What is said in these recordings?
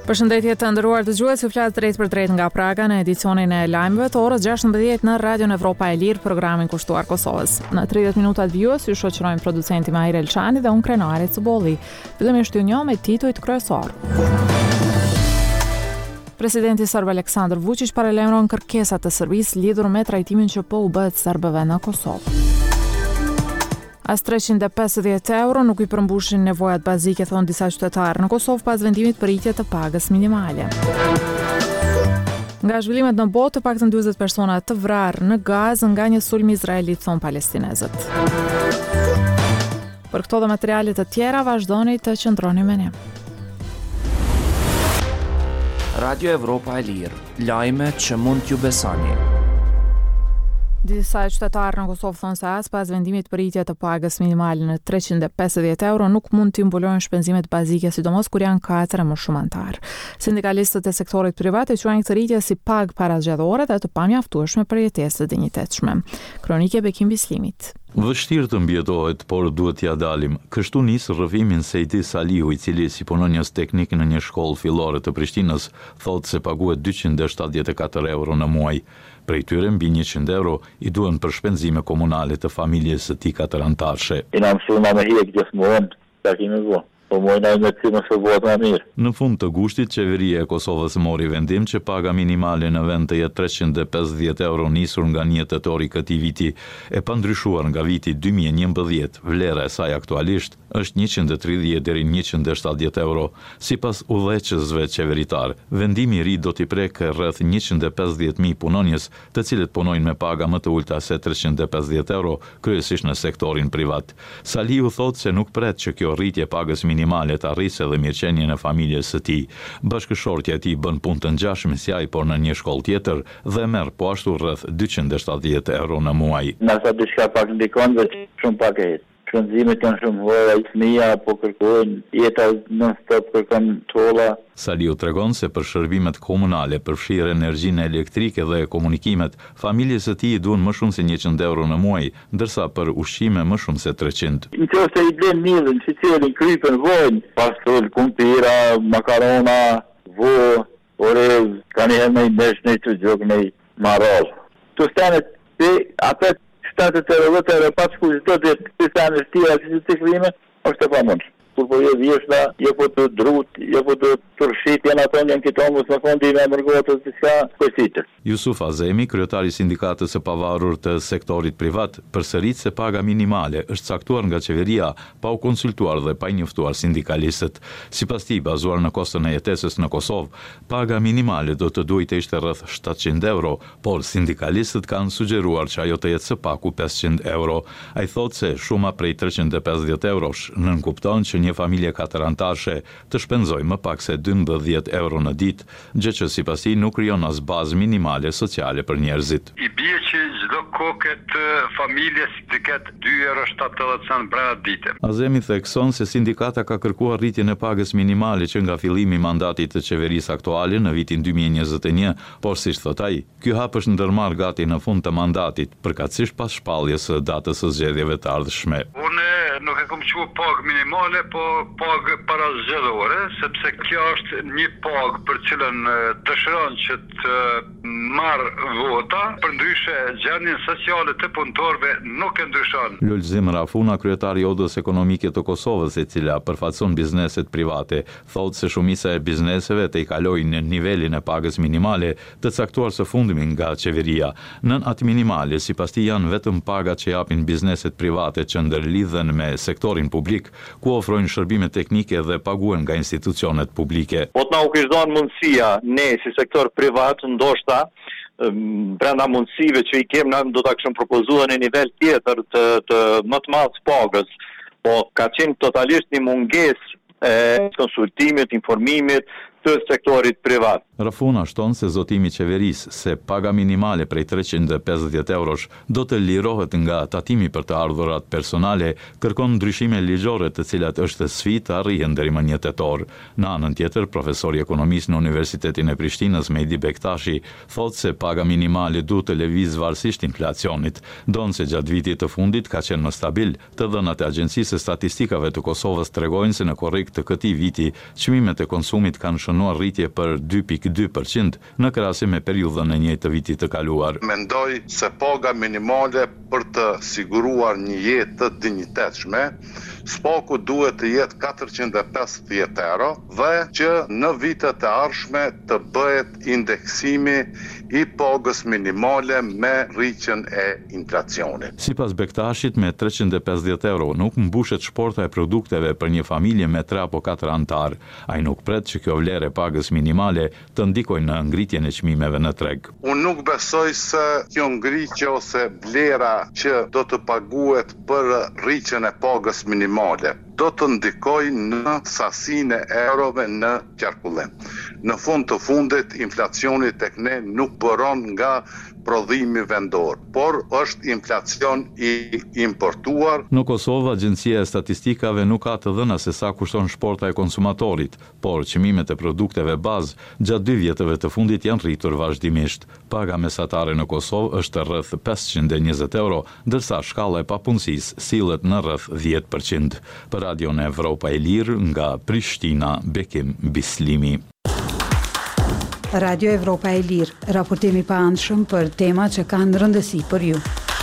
Përshëndetje të nderuar dëgjues, ju flas drejt për drejt nga Praga në edicionin e lajmeve të orës 16 në Radion Evropa e Lirë, programin kushtuar Kosovës. Në 30 minutat vjues ju shoqërojmë producenti Mahir Elçani dhe unë Krenari Cubolli. Fillimisht ju njoh me titujt kryesor. Presidenti serb Aleksandar Vučić paralajmëron kërkesat të Serbisë lidhur me trajtimin që po u bëhet serbëve në Kosovë. As 350 euro nuk i përmbushin nevojat bazike, thonë disa qytetarë në Kosovë pas vendimit për rritje të pagës minimale. Nga zhvillimet në botë, të paktën 40 persona të vrarë në Gazë nga një sulm izraelit, thonë palestinezët. Për këto dhe materialet të tjera, vazhdoni të qëndroni me ne. Radio Evropa e Lirë, lajme që mund t'ju besoni. Disa qytetarë në Kosovë thonë se as pas vendimit për rritje të pagës minimale në 350 euro nuk mund t'i mbulojnë shpenzimet bazike, sidomos kur janë 4 më shumë antarë. Sindikalistët e sektorit privat e quajnë këtë rritje si pagë parazgjedhore dhe të pamjaftueshme për jetesë të dinjitetshme. Kronike Bekim Bislimit. Vështirë të mbjetohet, por duhet t'ja dalim. Kështu nis rrëfimin Sejdi Salihu, i cili si punonjës teknik në një shkollë fillore të Prishtinës, thotë se paguhet 274 euro në muaj. Prej tyre mbi 100 euro i duhen për shpenzime komunale të familjes së tij 4 antarëshe. Ina mësuar me hiq gjithmonë, ta kemi vë. Po mojna me më së bëhet më mirë. Në fund të gushtit, qeveria e Kosovës mori vendim që paga minimale në vend të jetë 350 euro nisur nga 1 tetor i këtij viti, e pandryshuar nga viti 2011, vlera e saj aktualisht është 130 deri 170 euro. Sipas udhëheqësve qeveritar, vendimi i ri do t'i prekë rreth 150.000 punonjës, të cilët punojnë me paga më të ulta se 350 euro, kryesisht në sektorin privat. Salihu thotë se nuk pret që kjo rritje pagës minimale të arrisë edhe mirëqenien e familjes së tij. Bashkëshortja e tij bën punë të ngjashme si ai, por në një shkollë tjetër dhe merr po ashtu rreth 270 euro në muaj. Nëse diçka pak ndikon, vetë shumë pak e shpenzimet janë shumë vëra, fëmia po kërkojnë jeta non-stop, kërkon tolla. Saliu tregon se për shërbimet komunale, përfshirë energjinë elektrike dhe komunikimet, familjes së tij duhen më shumë se 100 euro në muaj, ndërsa për ushqime më shumë se 300. Nëse i blen mirën, çicëlin, krypën, vojnë, pastol, kumpira, makarona, vo, orez, kanë herë në desh në të gjok në marol. Tu stanet te atë shtatë të rrotëre pas ku do të stanet tira si të klime, është e pamundshme. Kur po je vjeshta, je po të drut, je po të tërshit, janë ato një kitongus në fondi me mërgotës të shka kësitë. Jusuf Azemi, kryetari sindikatës së pavarur të sektorit privat, përsërit se paga minimale është caktuar nga qeveria pa u konsultuar dhe pa i njoftuar sindikalistët. Sipas tij, bazuar në kostën e jetesës në Kosovë, paga minimale do të duhet të ishte rreth 700 euro, por sindikalistët kanë sugjeruar që ajo të jetë së paku 500 euro. Ai thotë se shuma prej 350 eurosh nënkupton që një familje 4 antarëshe të shpenzoj më pak se 12 euro në ditë, gjë që sipas tij nuk krijon as bazë minimale sociale për njerëzit. I bie që çdo kokë të familjes të ketë 2,70 euro brenda dite. Azemi thekson se sindikata ka kërkuar rritjen e pagës minimale që nga fillimi i mandatit të qeverisë aktuale në vitin 2021, por siç thot ai, ky hap është ndërmarr gati në fund të mandatit, përkatësisht pas shpalljes së datës së zgjedhjeve të ardhshme. Nuk e kam quajtur pagë minimale, po pagë parazgjedhore, sepse kjo është një pagë për cilën dëshiron që të marrë vota, përndryshe gjendjen sociale të punëtorëve nuk e ndryshon. Lulzim Rafuna, kryetari i Odës Ekonomike të Kosovës, e cila përfaqëson bizneset private, thotë se shumica e bizneseve të i kalojnë në nivelin e pagës minimale të caktuar së fundmi nga qeveria. Nën atë minimale, sipas tij janë vetëm pagat që japin bizneset private që ndërlidhen me sektorin publik, ku ofrojnë shërbime teknike dhe paguen nga institucionet publike. Po të na u kishte dhënë mundësia ne si sektor privat, ndoshta brenda mundësive që i kemi na do ta kishim propozuar në nivel tjetër të më të madh pagës, po ka qenë totalisht një mungesë e konsultimit, informimit të sektorit privat. Rafuna shton se zotimi i qeverisë se paga minimale prej 350 eurosh do të lirohet nga tatimi për të ardhurat personale, kërkon ndryshime ligjore të cilat është sfidë të arrihen deri më 1 tetor. Në anën tjetër, profesori ekonomist në Universitetin e Prishtinës, Mehdi Bektashi, thotë se paga minimale duhet të lëvizë varësisht inflacionit, donë se gjatë vitit të fundit ka qenë më stabil. Të dhënat e Agjencisë së Statistikave të Kosovës tregojnë se në korrik të këtij viti çmimet e konsumit kanë shënuar planuar rritje për 2.2% në krahasim me periudhën e njëjtë të vitit të kaluar. Mendoj se paga minimale për të siguruar një jetë të dinjitetshme, spaku duhet të jetë 450 euro dhe që në vitet e ardhshme të bëhet indeksimi i pagës minimale me rritjen e inflacionit. Sipas Bektashit, me 350 euro nuk mbushet shporta e produkteve për një familje me 3 apo 4 antar. Ai nuk pret që kjo vlerë e pagës minimale të ndikojë në ngritjen e çmimeve në treg. Unë nuk besoj se kjo ngritje ose vlera që do të paguhet për rritjen e pagës minimale do të ndikojë në sasinë e eurove në qarkullim. Në fund të fundit, inflacioni tek ne nuk bëron nga prodhimi vendor, por është inflacion i importuar. Në Kosovë, Agjencia e Statistikave nuk ka të dhëna se sa kushton shporta e konsumatorit, por çmimet e produkteve bazë gjatë 2 vjetëve të fundit janë rritur vazhdimisht. Paga mesatare në Kosovë është rreth 520 euro, ndërsa shkalla e papunësisë sillet në rreth 10%. Për Radion Evropa e Lirë, nga Prishtina, Bekim Bislimi. Radio Evropa e Lirë, raportimi pa anshëm për tema që kanë rëndësi për ju.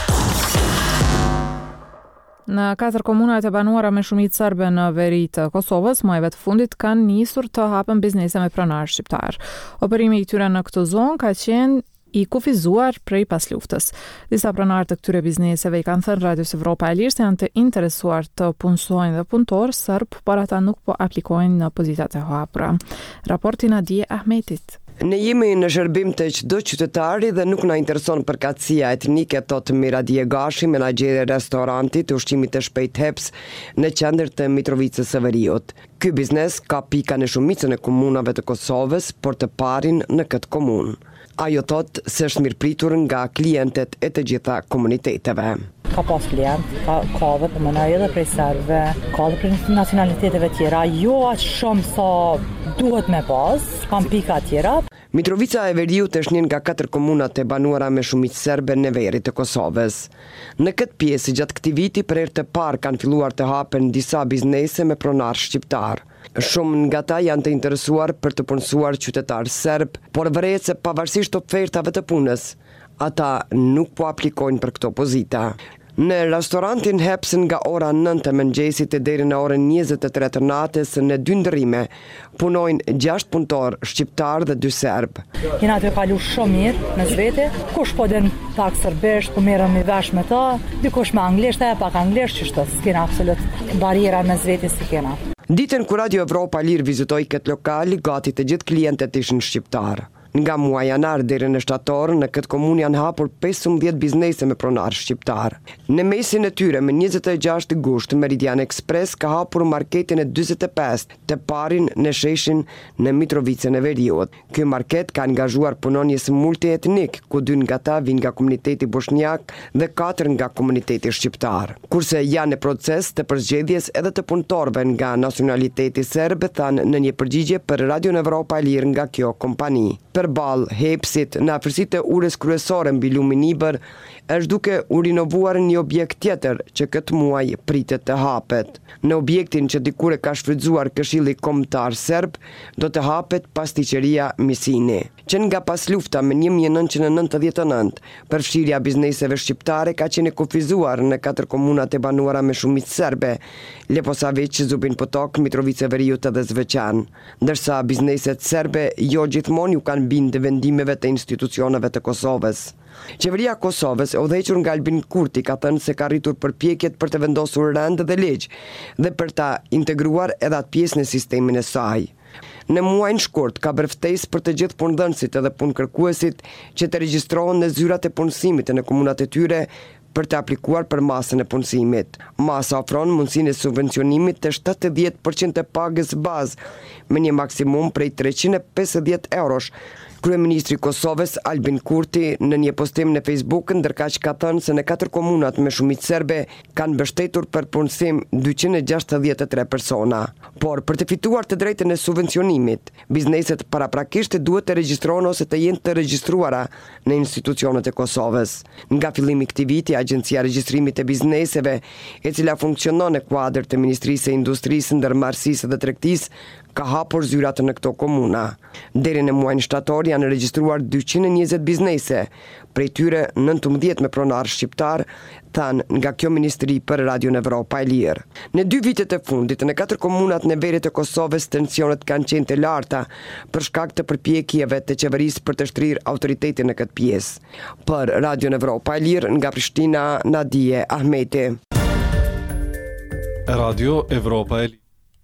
Në 4 komunat e banuara me shumicë serbe në veri të Kosovës, muajve të fundit kanë nisur të hapen biznese me pronar shqiptar. Operimi i tyre në këtë zonë ka qenë i kufizuar prej pas luftës. Disa pronarë të këtyre bizneseve i kanë thënë Radios Evropa e Lirë se janë të interesuar të punësojnë dhe punëtorë serb, por ata nuk po aplikojnë në pozitat e hapura. Raporti Nadije Ahmetit. Ne jemi në shërbim të çdo qytetari dhe nuk na intereson përkatësia etnike, thot Miradije Gashi, menaxhere e restorantit të ushqimit të shpejt Heps në qendër të Mitrovicës së Veriut. Ky biznes ka pika në shumicën e komunave të Kosovës, por të parin në këtë komunë. Ajo thot se është mirëpritur nga klientët e të gjitha komuniteteve. Ka pas klient, ka dhe përmënaj edhe prej serve, ka dhe prej nacionaliteteve tjera, jo aq shumë sa duhet me pas, kam pika tjera. Mitrovica e Veriut është një nga 4 komunat e banuara me shumicë serbe në veri të Kosovës. Në këtë pjesë, gjatë këtij viti, për herë të parë kanë filluar të hapen disa biznese me pronar shqiptar. Shumë nga ta janë të interesuar për të punësuar qytetar serb, por vëret se pavarësisht ofertave të punës, ata nuk po aplikojnë për këto pozita. Në restorantin Heps nga ora 9 e mëngjesit deri në orën 23 të natës në 2 ndërrime punojnë 6 punëtor shqiptar dhe 2 serb. Kena të kalu shumë mirë me zvete, kush po den pak serbisht, po merrem i vesh me ta, dikush me anglisht, pak anglisht, çështë, s'kena absolut bariera me zvete si kena. Ditën kur Radio Evropa Lirë vizitoi këtë lokal, gati të gjithë klientët ishin shqiptar. Nga muaj janar deri në shtator, në këtë komunë janë hapur 15 biznese me pronar shqiptar. Në mesin e tyre, me 26 gusht, Meridian Express ka hapur marketin e 45, të parin në sheshin në Mitrovicën e Veriut. Ky market ka angazhuar punonjës multietnik, ku 2 nga ta vinë nga komuniteti bosnjak dhe 4 nga komuniteti shqiptar. Kurse janë në proces të përzgjedhjes edhe të punëtorëve nga nacionaliteti serb, thanë në një përgjigje për Radion Evropa e Lirë nga kjo kompani. Përballë Hepsit, në afërsitë e urës kryesore mbi lumin Ibër, është duke u rinovuar një objekt tjetër që këtë muaj pritet të hapet. Në objektin që dikur e ka shfrytzuar Këshilli Kombëtar Serb, do të hapet pasticqeria Misini. Që nga pas lufta me 1999, përfshirja bizneseve shqiptare ka qenë kufizuar në 4 komunat e banuara me shumicë serbe, Leposavić, Zubin Potok, Mitrovica e Veriut dhe Zvečan, ndërsa bizneset serbe jo gjithmonë ju kanë bindë vendimeve të institucioneve të Kosovës. Qeveria e Kosovës, e udhëhequr nga Albin Kurti, ka thënë se ka rritur përpjekjet për të vendosur rend dhe ligj dhe për ta integruar edhe atë pjesë në sistemin e saj. Në muajin shkurt ka bërë ftesë për të gjithë punëdhënësit edhe punëkërkuesit që të regjistrohen në zyrat e punësimit në komunat e tyre për të aplikuar për masën e punësimit. Masa ofron mundësinë e subvencionimit të 70% e pagës bazë me një maksimum prej 350 eurosh, Kryeministri i Kosovës Albin Kurti në një postim në Facebook ndërkaq ka thënë se në 4 komunat me shumicë serbe kanë mbështetur për punësim 263 persona. Por për të fituar të drejtën e subvencionimit, bizneset paraprakisht duhet të regjistrohen ose të jenë të regjistruara në institucionet e Kosovës. Nga fillimi i këtij viti, Agjencia e Regjistrimit të Bizneseve, e cila funksionon në kuadër të Ministrisë së Industrisë, Ndërmarrësisë dhe Tregtisë, ka hapur zyrat në këto komuna. Deri në muajin shtator janë regjistruar 220 biznese, prej tyre 19 me pronar shqiptar, thanë nga kjo ministri për Radion Evropa e Lirë. Në 2 vitet e fundit, në 4 komunat në veri të Kosovës, tensionet kanë qenë të larta për shkak të përpjekjeve të qeverisë për të shtrirë autoritetin në këtë pjesë. Për Radion Evropa e Lirë, nga Prishtina, Nadije Ahmeti. Radio Evropa e Lirë.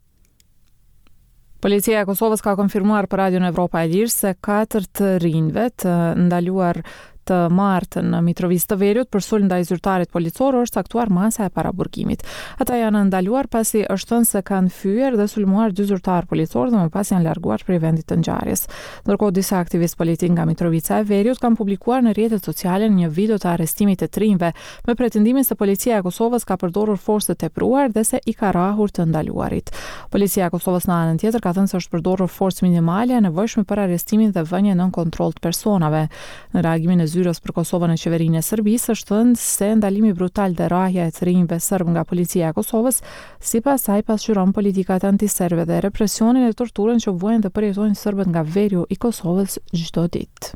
Policia e Kosovës ka konfirmuar për Radion Evropa e Lirë se 4 të rinjve të ndaluar të martën në Mitrovic të Veriut për sulm ndaj zyrtarit policor është caktuar masa e paraburgimit. Ata janë ndaluar pasi është thënë se kanë fyer dhe sulmuar 2 zyrtar policor dhe më pas janë larguar prej vendit të ngjarjes. Ndërkohë disa aktivistë politik nga Mitrovica e Veriut kanë publikuar në rrjetet sociale një video të arrestimit të trinjve me pretendimin se policia e Kosovës ka përdorur forcë të tepruar dhe se i ka rrahur të ndaluarit. Policia e Kosovës në anën tjetër ka thënë se është përdorur forcë minimale e nevojshme për arrestimin dhe vënien nën kontroll të personave. Në reagimin e zyrës për Kosovën në qeverinë e Serbisë është thënë se ndalimi brutal dhe rrahja e të rinjve serb nga policia e Kosovës sipas saj pasqyron politikat antiserbe dhe represionin e torturën që vuajnë dhe përjetojnë serbët nga veriu i Kosovës çdo ditë.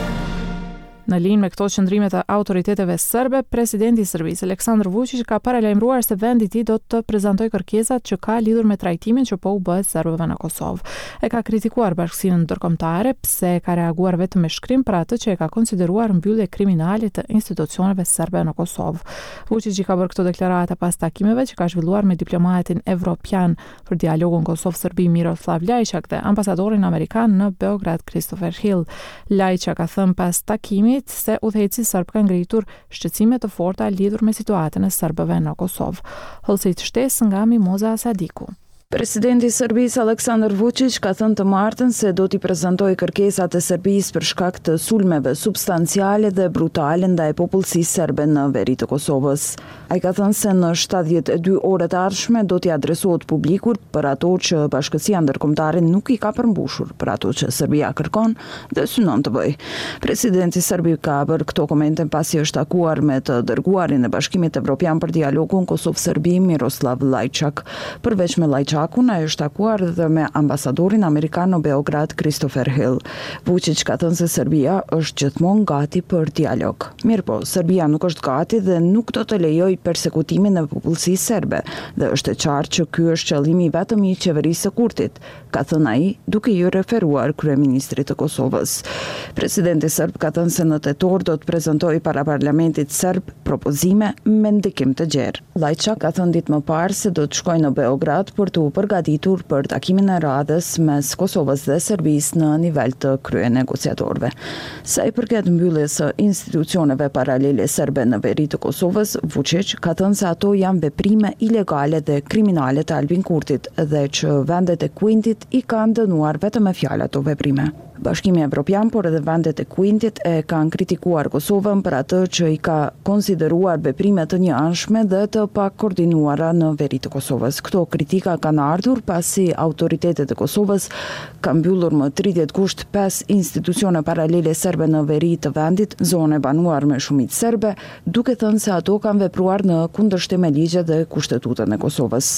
Në linjë me këto qëndrime të autoriteteve serbe, presidenti i Serbisë Aleksandar Vučić ka paralajmëruar se vendi i tij do të prezantojë kërkesat që ka lidhur me trajtimin që po u bëhet serbëve në Kosovë. E ka kritikuar bashkësinë ndërkombëtare pse ka reaguar vetëm me shkrim për atë që e ka konsideruar mbyllje kriminale të institucioneve serbe në Kosovë. Vučić ka bërë këto deklarata pas takimeve që ka zhvilluar me diplomatin evropian për dialogun Kosovë-Serbi Miroslav Lajçak dhe ambasadorin amerikan në Beograd Christopher Hill. Lajçak ka thënë pas takimit se udhëheqësi serb ka ngritur shqetësime të forta lidhur me situatën e serbëve në Kosovë. Hollësit shtesë nga Mimoza Sadiku. Presidenti i Serbisë Aleksandar Vučić ka thënë të martën se do t'i prezantojë kërkesat e Serbisë për shkak të sulmeve substanciale dhe brutale ndaj popullsisë serbe në veri të Kosovës. Ai ka thënë se në 72 orët e ardhshme do t'i adresohet publikut për ato që Bashkësia Ndërkombëtare nuk i ka përmbushur, për ato që Serbia kërkon dhe synon të bëjë. Presidenti serbi ka bërë këto komente pasi është takuar me të dërguarin e Bashkimit Evropian për dialogun Kosovë-Serbi Miroslav Lajçak. Përveç me Lajçak, ai është takuar dhe me ambasadorin amerikan në Beograd Christopher Hill. Vučić ka thënë se Serbia është gjithmonë gati për dialog. Mirëpo, Serbia nuk është gati dhe nuk do të lejojë persekutimin e popullsisë serbe dhe është e qartë që ky është qëllimi vetëm i qeverisë së Kurtit, ka thënë ai, duke i referuar kryeministrit të Kosovës. Presidenti serb ka thënë se në tetor do të prezantojë para parlamentit serb propozime me ndikim të gjerë. Lajçak ka thënë ditë më parë se do të shkojë në Beograd për të përgatitur për takimin e radhës mes Kosovës dhe Serbisë në nivel të kryenegociatorëve. Sa i përket mbylljes së institucioneve paralele serbe në veri të Kosovës, Vučić ka thënë se ato janë veprime ilegale dhe kriminale të Albin Kurtit dhe që vendet e Kuintit i kanë dënuar vetëm me fjalë ato veprime. Bashkimi Evropian, por edhe vendet e Kuintit e kanë kritikuar Kosovën për atë që i ka konsideruar veprime të njëanshme dhe të pakoordinuara në veri të Kosovës. Këto kritika kanë ardhur pasi autoritetet e Kosovës kanë mbyllur më 30 gusht 5 institucione paralele serbe në veri të vendit, zone banuar me shumicë serbe, duke thënë se ato kanë vepruar në kundërshtim me ligjet dhe kushtetutën e Kosovës.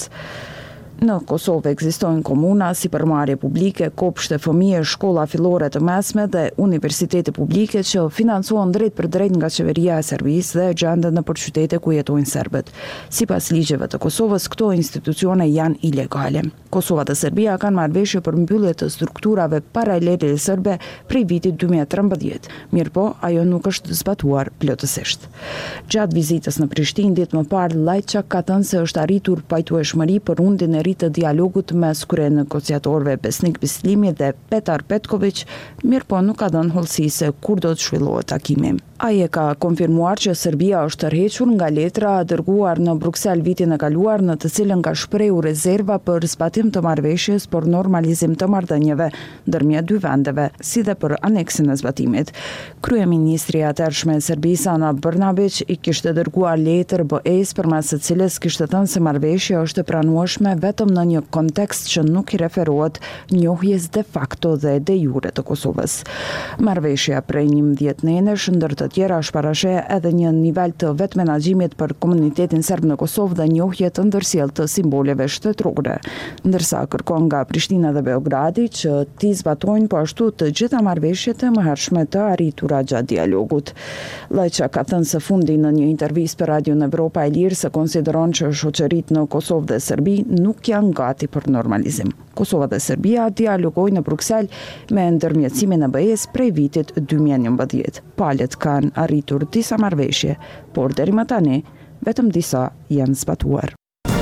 Në Kosovë ekzistojnë komuna, sipërmarrje publike, kopshte fëmijë, shkolla fillore të mesme dhe universitete publike që financohen drejt për drejt nga qeveria e Serbisë dhe gjenden në qytete ku jetojnë serbët. Sipas ligjeve të Kosovës, këto institucione janë ilegale. Kosova dhe Serbia kanë marrëveshje për mbyllje të strukturave paralele serbe prej vitit 2013. Mirëpo, ajo nuk është zbatuar plotësisht. Gjatë vizitës në Prishtinë ditë më parë, Lajçak ka thënë se është arritur pajtueshmëri për rundin e të dialogut mes kryenegociatorëve Besnik Bislimi dhe Petar Petković, mirëpo nuk ka dhënë hollësi se kur do të zhvillohet takimi. Ai e ka konfirmuar që Serbia është tërhequr nga letra dërguar në Bruksel vitin e kaluar, në të cilën ka shprehur rezerva për zbatim të marrëveshjes për normalizim të marrëdhënieve ndërmjet dy vendeve, si dhe për aneksin e zbatimit. Kryeministri i atëhershme e Serbisë, Ana Brnabić, i kishte dërguar letër BE-s përmes së cilës kishte thënë se marrëveshja është e pranueshme vetëm në një kontekst që nuk i referohet njohjes de facto dhe de jure të Kosovës. Marrëveshja prej 11 nënesh ndër të tjera është parashe edhe një nivel të vetë menaxhimit për komunitetin serb në Kosovë dhe njohje të ndërsjellë të simboleve shtetërore, ndërsa kërkon nga Prishtina dhe Beogradi që t'i zbatojnë po ashtu të gjitha marrëveshjet e mëhershme të arritura gjatë dialogut. Lajça ka thënë së fundi në një intervistë për Radion Evropa e Lirë se konsideron që shoqëritë në Kosovë dhe Serbi nuk janë gati për normalizim. Kosova dhe Serbia dialogojnë në Bruksel me ndërmjetësimin e BE-s prej vitit 2011. Palët kanë arritur disa marrëveshje, por deri më tani vetëm disa janë zbatuar.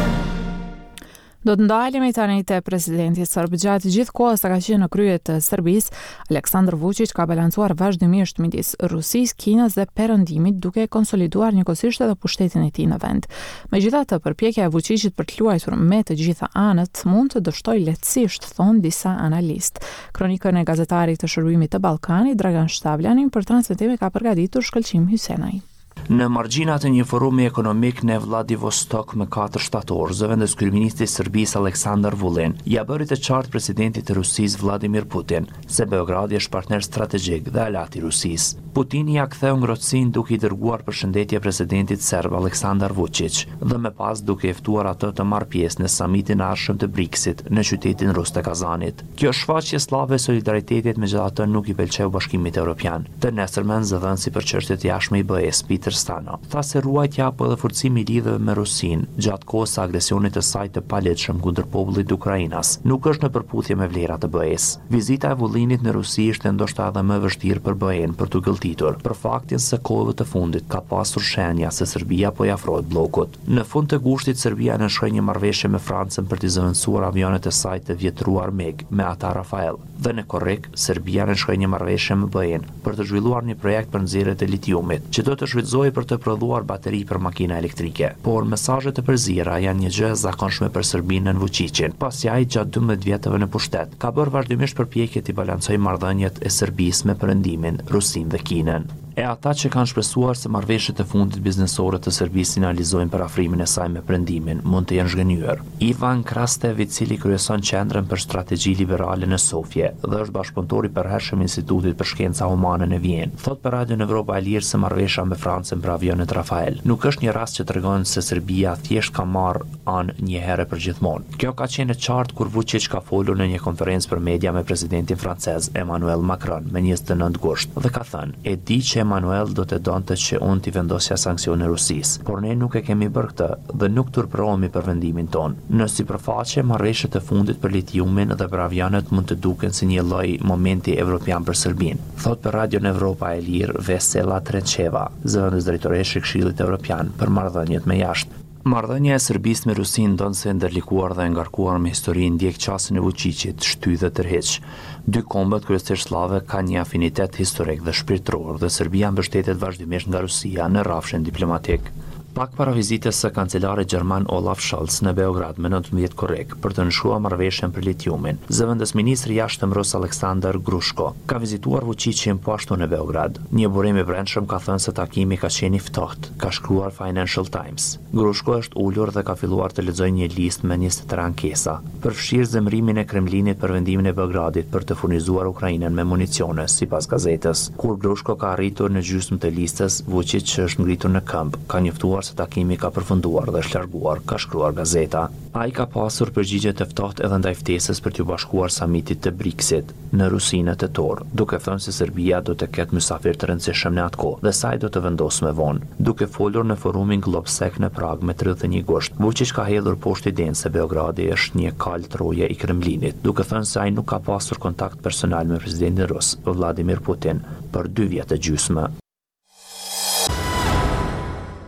Do të ndalemi tani te presidenti serb. Gjatë gjithë kohës ka qenë në krye të Serbisë, Aleksandar Vučić ka balancuar vazhdimisht midis Rusisë, Kinës dhe Perëndimit, duke konsoliduar njëkohësisht edhe pushtetin e tij në vend. Megjithatë, përpjekja e Vučićit për të luajtur me të gjitha anët mund të dështojë lehtësisht, thon disa analistë. Kronikën e gazetarit të Shërbimit të Ballkanit, Dragan Shtavljanin, për transmetim ka përgatitur Shkëlqim Hysenaj. Në margjinat e një forumi ekonomik në Vladivostok me 4 shtator, zëvendës kryeministri i Serbisë Aleksandar Vulin ja bëri të qartë presidentit të Rusisë Vladimir Putin se Beogradi është partner strategjik dhe alat i Rusisë. Putin ja ktheu ngrohtësinë duke i dërguar përshëndetje presidentit serb Aleksandar Vučić dhe më pas duke i ftuar atë të marrë pjesë në samitin e ardhshëm të BRICS-it në qytetin rus të Kazanit. Kjo shfaqje slave e solidaritetit megjithatë nuk i pëlqeu Bashkimit Evropian. Të nesërmen zëdhënësi për çështjet e jashtme i BE-s Peter Stano tha se ruajtja apo edhe forcimi i lidhjeve me Rusinë gjatë kohës së agresionit të saj të palehtshëm kundër popullit të Ukrainës nuk është në përputhje me vlerat e BE-s. Vizita e Vullinit në Rusi ishte ndoshta edhe më vështirë për BE-n për t'u gëlltitur për faktin se kohëve të fundit ka pasur shenja se Serbia po i afrohet bllokut. Në fund të gushtit Serbia nënshkroi një marrëveshje me Francën për të zëvendësuar avionet e saj të vjetruar MiG me ata Rafael. Dhe në korrik, Serbia nënshkroi një marrëveshje me BE-n për të zhvilluar një projekt për nxjerrjet e litiumit, që do të shfrytëzohej për të prodhuar bateri për makina elektrike. Por mesazhet e përzierura janë një gjë e zakonshme për Serbinën Vučićin, pasi ai gjatë 12 vjetëve në pushtet ka bërë vazhdimisht përpjekje të balancojë marrëdhëniet e Serbisë me Perëndimin, Rusinë dhe Kinën. E ata që kanë shpresuar se marrëveshjet e fundit biznesore të Serbisë sinjalizojnë për afrimin e saj me Perëndimin, mund të jenë zhgënjur. Ivan Krastev, i cili kryeson qendrën për strategji liberale në Sofje dhe është bashkëpunëtor i përhershëm i Institutit për Shkenca Humane në Vjenë, thot për Radion Evropa e Lirë se marrëveshja me Francën për avionet Rafael nuk është një rast që tregon se Serbia thjesht ka marrë anë një herë për gjithmonë. Kjo ka qenë e qartë kur Vučić ka folur në një konferencë për media me presidentin francez Emmanuel Macron me 29 gusht dhe ka thënë: "E di që Emmanuel do të donte që unë t'i vendosja sankcione Rusisë, por ne nuk e kemi bërë këtë dhe nuk turpërohemi për vendimin ton. Në sipërfaqe, marrëveshjet e fundit për litiumin dhe për avionet mund të duken si një lloj momenti evropian për Serbinë", thot për Radion Evropa e Lirë Vesela Trenčeva, zëvendës drejtoreshe e Këshillit Evropian për marrëdhëniet me jashtë. Marrëdhënia e Serbisë me Rusinë ndonë se ndërlikuar dhe ngarkuar me histori ndjek qasjen e Vučićit, shty dhe tërheq. Dy kombët kryesisht slave kanë një afinitet historik dhe shpirtëror dhe Serbia mbështetet vazhdimisht nga Rusia në rrafshin diplomatik. Pak para vizitës së kancelarit gjerman Olaf Scholz në Beograd me 19 korrik për të nënshkruar marrëveshjen për litiumin, zëvendës ministri i jashtëm rus Aleksandar Grushko ka vizituar Vučićin po ashtu në Beograd. Një burim i brendshëm ka thënë se takimi ka qenë i ftohtë, ka shkruar Financial Times. Grushko është ulur dhe ka filluar të lexojë një listë me 23 ankesa, përfshirë zemërimin e Kremlinit për vendimin e Beogradit për të furnizuar Ukrainën me municione, sipas gazetës. Kur Grushko ka arritur në gjysmë të listës, Vučić është ngritur në këmbë, ka njoftuar se takimi ka përfunduar dhe është larguar, ka shkruar gazeta. Ai ka pasur përgjigje të ftohtë edhe ndaj ftesës për t'u bashkuar samitit të BRICS-it në Rusinë tetor, duke thënë se Serbia do të ketë mysafir të rëndësishëm në atë kohë dhe saj do të vendosë më vonë. Duke folur në forumin Globsec në Prag me 31 gusht, Vučić ka hedhur poshtë idenë se Beogradi është një kal troje i Kremlinit, duke thënë se ai nuk ka pasur kontakt personal me presidentin rus Vladimir Putin për 2 vjet e gjysmë.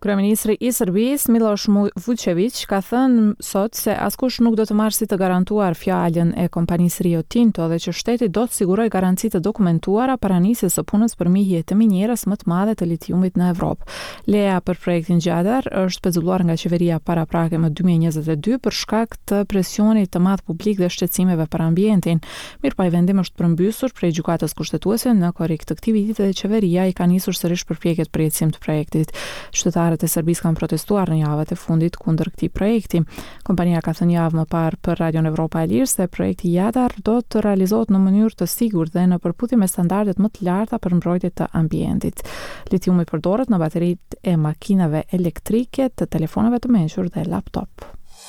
Kryeministri I Serbisë Miloš Vučević ka thënë sot se askush nuk do të marrë si të garantuar fjalën e kompanisë Rio Tinto dhe që shteti do të sigurojë garanci të dokumentuara para nisjes së punës për mihje të minjerës më të madhe të litiumit në Evropë. Leja për projektin Gjadar është pezulluar nga qeveria paraprake më 2022 për shkak të presionit të madh publik dhe shqetësimeve për ambientin. Mirëpo ai vendim është përmbysur prej gjykatës kushtetuese në korrik të këtij viti dhe qeveria i ka nisur sërish përpjekjet për jetësim të projektit. E Serbisë kanë protestuar në javët e fundit kundër këtij projekti. Kompania ka thënë javë më parë për Radion Evropa e Lirë se projekti Jadar do të realizohet në mënyrë të sigurt dhe në përputhje me standardet më të larta për mbrojtje të ambientit. Litiumi përdoret në bateritë e makinave elektrike, të telefonave të mençur dhe laptop.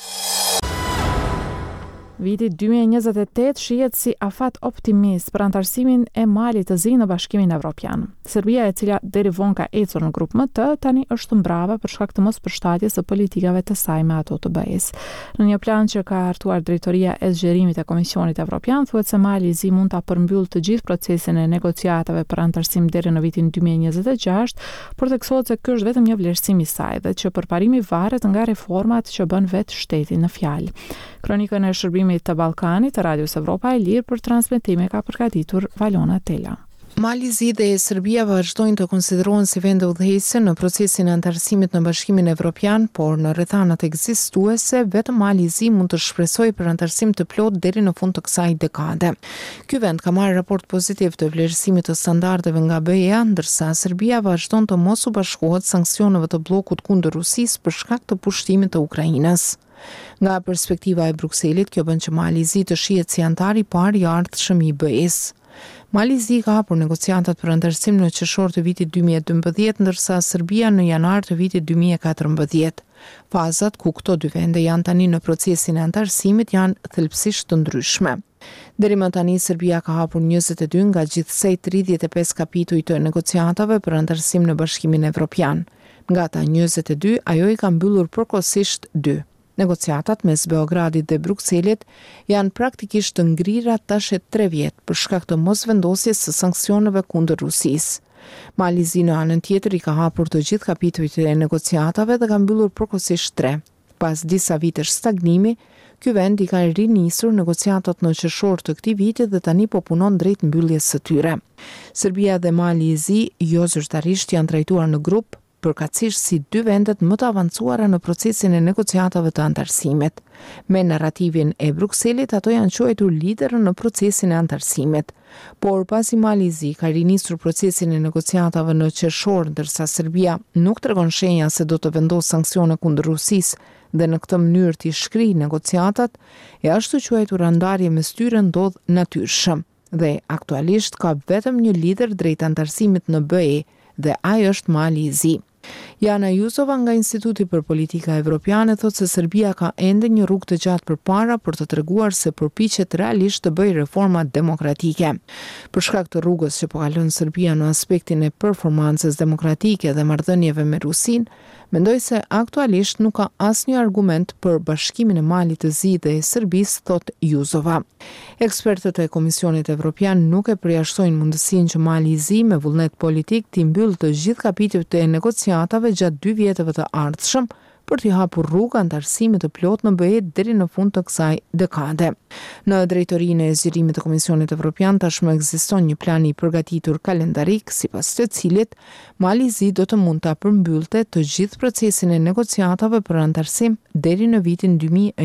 Viti 2028 shihet si afat optimist për antarësimin e Malit të Zi në Bashkimin Evropian. Serbia, e cila deri vonë ka ecur në grup M, tani është mbrapa për shkak të mospërshtatjes së politikave të saj me ato të BE-s. Në një plan që ka hartuar drejtoria e zgjerimit e Komisionit Evropian, thuhet se Mali i Zi mund ta përmbyllë të gjithë procesin e negociatave për antarësim deri në vitin 2026, por theksohet se ky është vetëm një vlerësim i saj dhe që përparimi varet nga reformat që bën vetë shteti në fjalë. Kronikën e shërbimit të Ballkanit të Radios Evropa e Lirë për transmetime ka përgatitur Valona Tela. Mali i Zi dhe Serbia vazhdojnë të konsiderohen si vende udhëheqëse në procesin e antarësimit në Bashkimin Evropian, por në rrethanat ekzistuese vetëm Mali i Zi mund të shpresojë për antarësim të plotë deri në fund të kësaj dekade. Ky vend ka marrë raport pozitiv të vlerësimit të standardeve nga BE-ja, ndërsa Serbia vazhdon të mos u bashkohet sanksioneve të bllokut kundër Rusisë për shkak të pushtimit të Ukrainës. Nga perspektiva e Brukselit, kjo bën që Mali i Zi të shihet si antar i parë i ardhshëm i BE-s. Mali i Zi ka hapur negociatat për antarësim në qershor të vitit 2012, ndërsa Serbia në janar të vitit 2014. Fazat ku këto dy vende janë tani në procesin e antarësimit janë thelbësisht të ndryshme. Deri më tani Serbia ka hapur 22 nga gjithsej 35 kapituj të negociatave për antarësim në Bashkimin Evropian. Nga ata 22, ajo i ka mbyllur përkohësisht 2. Negociatat mes Beogradit dhe Brukselit janë praktikisht të ngrira tash 3 vjet për shkak të mosvendosjes së sanksioneve kundër Rusisë. Mali i Zi në anën tjetër i ka hapur të gjithë kapitujt e negociatave dhe ka mbyllur përkohësisht 3. Pas disa vitesh stagnimi, ky vend i ka rinisur negociatat në qershor të këtij viti dhe tani po punon drejt mbylljes së tyre. Serbia dhe Mali i Zi jo zyrtarisht janë trajtuar në grup, përkatësisht si dy vendet më të avancuara në procesin e negociatave të antarësimit. Me narrativin e Brukselit, ato janë quajtur liderë në procesin e antarësimit. Por pasi Mali i Zi ka rinisur procesin e negociatave në qershor, ndërsa Serbia nuk tregon shenja se do të vendosë sanksione kundër Rusisë dhe në këtë mënyrë të shkrijë negociatat, e ashtu quajtur ndarje mes tyre ndodh natyrshëm. Dhe aktualisht ka vetëm një lider drejt antarësimit në BE dhe ai është Mali i Zi. Jana Jusova nga Instituti për Politika Evropiane thotë se Serbia ka ende një rrugë të gjatë përpara për të treguar se përpiqet realisht të bëjë reforma demokratike. Për shkak të rrugës që po kalon Serbia në aspektin e performancës demokratike dhe marrëdhënieve me Rusinë, mendoj se aktualisht nuk ka asnjë argument për bashkimin e Malit të Zi dhe Serbisë, thotë Jusova. Ekspertët e Komisionit Evropian nuk e përjashtojnë mundësinë që Mali i Zi me vullnet politik t'i mbyllë të gjithë kapitujt e negociatave gjatë 2 vjeteve të ardhshëm për t'i hapur rrugë antarësimit të plotë në BE deri në fund të kësaj dekade. Në drejtorinë e zgjerimit të Komisionit Evropian tashmë ekziston një plan i përgatitur kalendarik, sipas të cilit Mali i Zi do të mund ta përmbyllte të gjithë procesin e negociatave për antarësim deri në vitin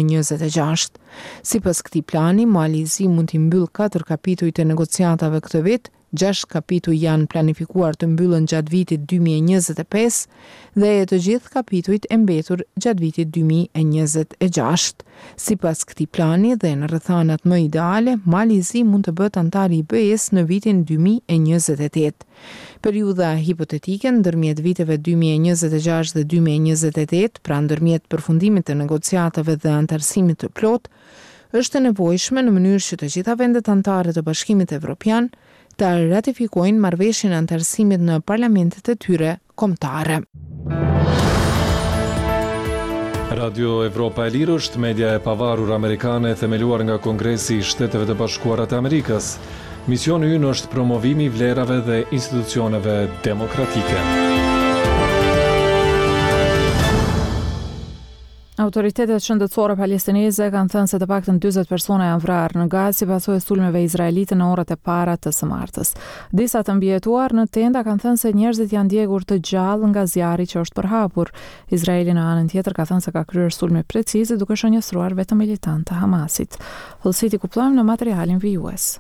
2026. Sipas këtij plani, Mali i Zi mund t'i mbyllë 4 kapituj të negociatave këtë vit, 6 kapituj janë planifikuar të mbyllen gjatë vitit 2025 dhe e të gjithë kapitujt e mbetur gjatë vitit 2026. Sipas këtij plani dhe në rrethanat më ideale, Mali i Zi mund të bëhet antar i BE-s në vitin 2028. Periudha hipotetike ndërmjet viteve 2026 dhe 2028, pra ndërmjet përfundimit të negociatave dhe antarësimit të plotë, është e nevojshme në mënyrë që të gjitha vendet anëtare të Bashkimit Evropian të ratifikojnë marrëveshjen e antarësimit në parlamentet e tyre kombëtare. Radio Evropa e Lirë është media e pavarur amerikane themeluar nga Kongresi i Shteteve të Bashkuara të Amerikës. Misioni ynë është promovimi i vlerave dhe institucioneve demokratike. Autoritetet shëndetësore palestineze kanë thënë se të paktën 40 persona janë vrarë në Gazë si pasojë e sulmeve izraelite në orët e para të së martës. Disa të mbijetuar në tenda kanë thënë se njerëzit janë djegur të gjallë nga zjarri që është përhapur. Izraeli në anën tjetër ka thënë se ka kryer sulme precize duke shënjestruar vetëm militantë të Hamasit. Hollësiti kuptojmë në materialin vijues.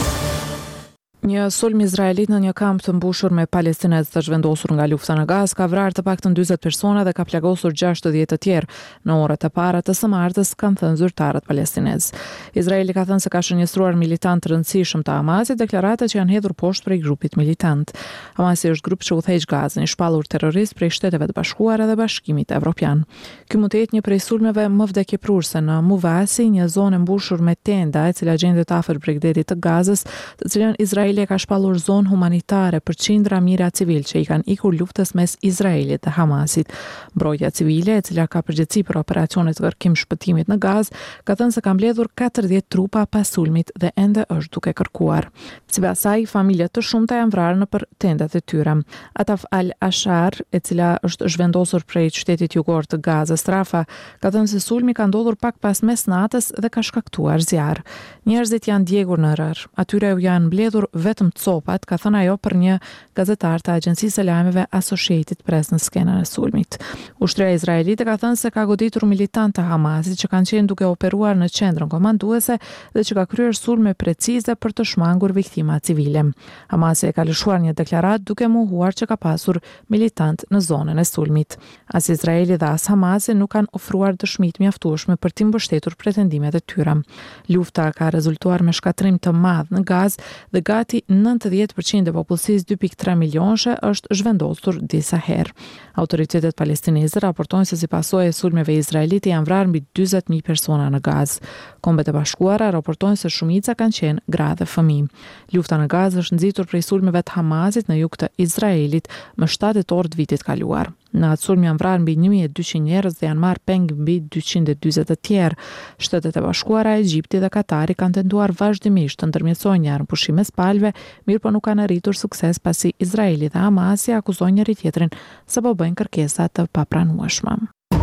Një sulm izraelit në një kamp të mbushur me palestinezë të zhvendosur nga lufta në Gazë ka vrarë të paktën 40 persona dhe ka plagosur 60 të tjerë në orët e para të së martës, kanë thënë zyrtarët palestinezë. Izraeli ka thënë se ka shënjestruar militantë të rëndësishëm të Hamasit, deklarata që janë hedhur poshtë prej grupit militant. Hamasi është grup që udhëheq Gazën, i shpallur terrorist prej Shteteve të Bashkuara dhe Bashkimit Evropian. Ky mund të jetë një prej sulmeve më vdekjeprurse në Muvasi, një zonë mbushur me tenda e cila gjendet afër bregdetit të Gazës, të cilën Izraeli ka shpallur zonë humanitare për qindra mijëra civil që i kanë ikur luftës mes Izraelit dhe Hamasit. Mbrojtja civile, e cila ka përgjegjësi për operacionet kërkim shpëtimit në Gazë, ka thënë se ka mbledhur 40 trupa pas sulmit dhe ende është duke kërkuar. Sipas saj, familje të shumta janë vrarë nëpër tendat e tyre. Ataf al-Ashar, e cila është zhvendosur prej qytetit jugor të Gazës, Rafa, ka thënë se sulmi ka ndodhur pak pas mesnatës dhe ka shkaktuar zjarr. Njerëzit janë djegur në rrër. Atyre u janë mbledhur vetëm copat, ka thënë ajo për një gazetar të agjencisë së lajmeve Associated Press në skenën e sulmit. Ushtria izraelite ka thënë se ka goditur militantë të Hamasit që kanë qenë duke operuar në qendrën komanduese dhe që ka kryer sulme precize për të shmangur viktima civile. Hamasi e ka lëshuar një deklaratë duke mohuar që ka pasur militant në zonën e sulmit. As Izraeli dhe as Hamasi nuk kanë ofruar dëshmi të mjaftueshme për të mbështetur pretendimet e tyre. Lufta ka rezultuar me shkatrim të madh në Gazë dhe gati 90% e popullsisë 2.3 milionëshe është zhvendosur disa herë. Autoritetet palestineze raportojnë se si pasojë e sulmeve izraelite janë vrarë mbi 40.000 persona në Gazë. Kombet e Bashkuara raportojnë se shumica kanë qenë gra dhe fëmijë. Lufta në Gazë është nxitur prej sulmeve të Hamasit në jug të Izraelit më 7 tetor të vitit kaluar. Në atë sulm janë vrarë mbi 1200 njerëz dhe janë marrë peng mbi 240 të tjerë. Shtetet e Bashkuara, Egjipti dhe Katari kanë tentuar vazhdimisht të ndërmjetësojnë një armëpushim mes palëve, mirë po nuk kanë arritur sukses pasi Izraeli dhe Hamasi akuzojnë njëri tjetrin se po bëjnë kërkesa të papranueshme.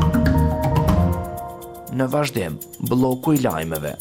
Në vazhdim, bloku i lajmeve.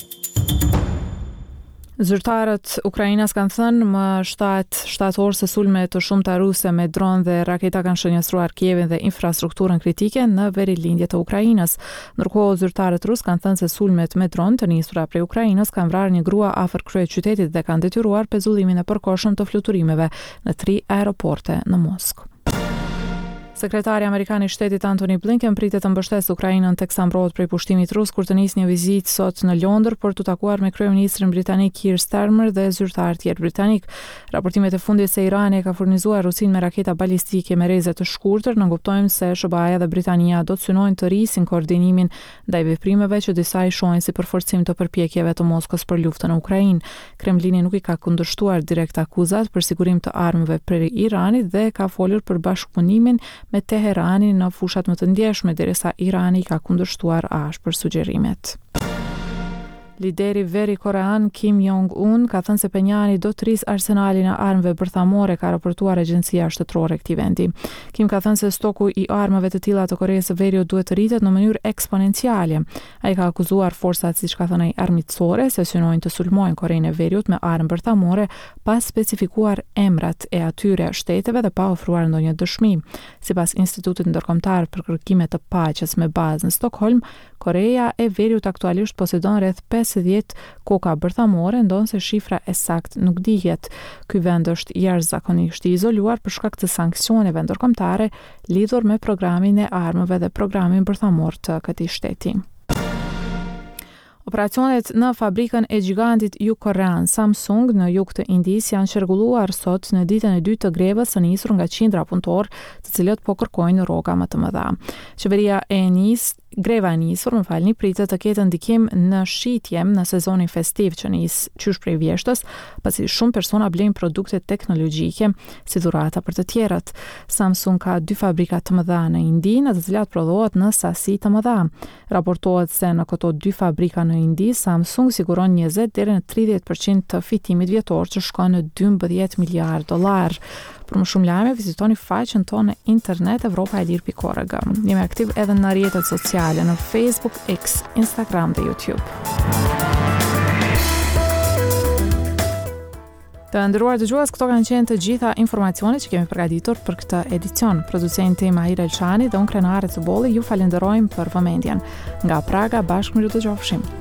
Zyrtarët Ukrainas kanë thënë më 7 shtator se sulme të shumta ruse me dron dhe raketa kanë shënjestruar Kievin dhe infrastrukturën kritike në verilindje të Ukrainës. Ndërkohë zyrtarët rus kanë thënë se sulmet me dron të nisura prej Ukrainës kanë vrarë një grua afër kryeqytetit dhe kanë detyruar pezullimin e përkohshëm të fluturimeve në 3 aeroporte në Moskë. Sekretari Amerikan i Shtetit Antony Blinken pritet të mbështesë Ukrainën teksa mbrohet prej pushtimit rus kur të nisë një vizitë sot në Londër për të takuar me kryeministrin britanik Keir Starmer dhe zyrtar tjerë britanik. Raportimet e fundit se Irani ka furnizuar Rusinë me raketa balistike me rreze të shkurtër nënkuptojnë se SBA-ja dhe Britania do të synojnë të rrisin koordinimin ndaj veprimeve që disa i shohin si përforcim të përpjekjeve të Moskës për luftën në Ukrainë. Kremlini nuk i ka kundërshtuar direkt akuzat për sigurim të armëve prej Iranit dhe ka folur për bashkëpunimin me Teheranin në fushat më të ndjeshme, derisa Irani ka kundërshtuar ashpër sugjerimet. Lideri veri korean Kim Jong-un ka thënë se Penjani do të rrisë arsenalin e armëve bërthamore, ka raportuar agjencia shtetërore e këtij vendi. Kim ka thënë se stoku i armëve të tilla të Koreas së Veriut duhet të rritet në mënyrë eksponenciale. Ai ka akuzuar forcat, siç ka thënë ai, armiqësore se synojnë të sulmojnë Korenë e Veriut me armë bërthamore pa specifikuar emrat e atyre shteteve dhe pa ofruar ndonjë dëshmi. Sipas Institutit Ndërkombëtar për Kërkime të Paqes me bazë në Stockholm, Korea e Veriut aktualisht posedon rreth 50 koka bërthamore, ndonse shifra e saktë nuk dihet. Ky vend është jashtëzakonisht i izoluar për shkak të sanksioneve ndërkombëtare lidhur me programin e armëve dhe programin bërthamor të këtij shteti. Operacionet në fabrikën e gigantit jugkorean Samsung në jug të Indis janë qarkulluar sot në ditën e dytë të grevës së nisur nga qindra punëtor, të cilët po kërkojnë rroga më të mëdha. Qeveria e Greva e nisur, pritet të ketë ndikim në shitje në sezonin festiv që nis qysh prej vjeshtës, pasi shumë persona blejnë produkte teknologjike si dhurata për të tjerët. Samsung ka 2 fabrika të mëdha në Indi, në të cilat prodhohet në sasi të mëdha. Raportohet se në këto 2 fabrika në Indi, Samsung siguron 20 deri në 30% të fitimit vjetor që shkon në $12 miliard. Për më shumë lajme, vizitoni faqen tonë në internet evropaelir.org. Jemi aktiv edhe në rrjetet sociale në Facebook, X, Instagram dhe YouTube. Të nderuar dëgjues, këto kanë qenë të gjitha informacionet që kemi përgatitur për këtë edicion. Producenti Mahir Elçani dhe unë Krenare Cubolli ju falenderojmë për vëmendjen. Nga Praga, bashkë më ju dëgjofshim.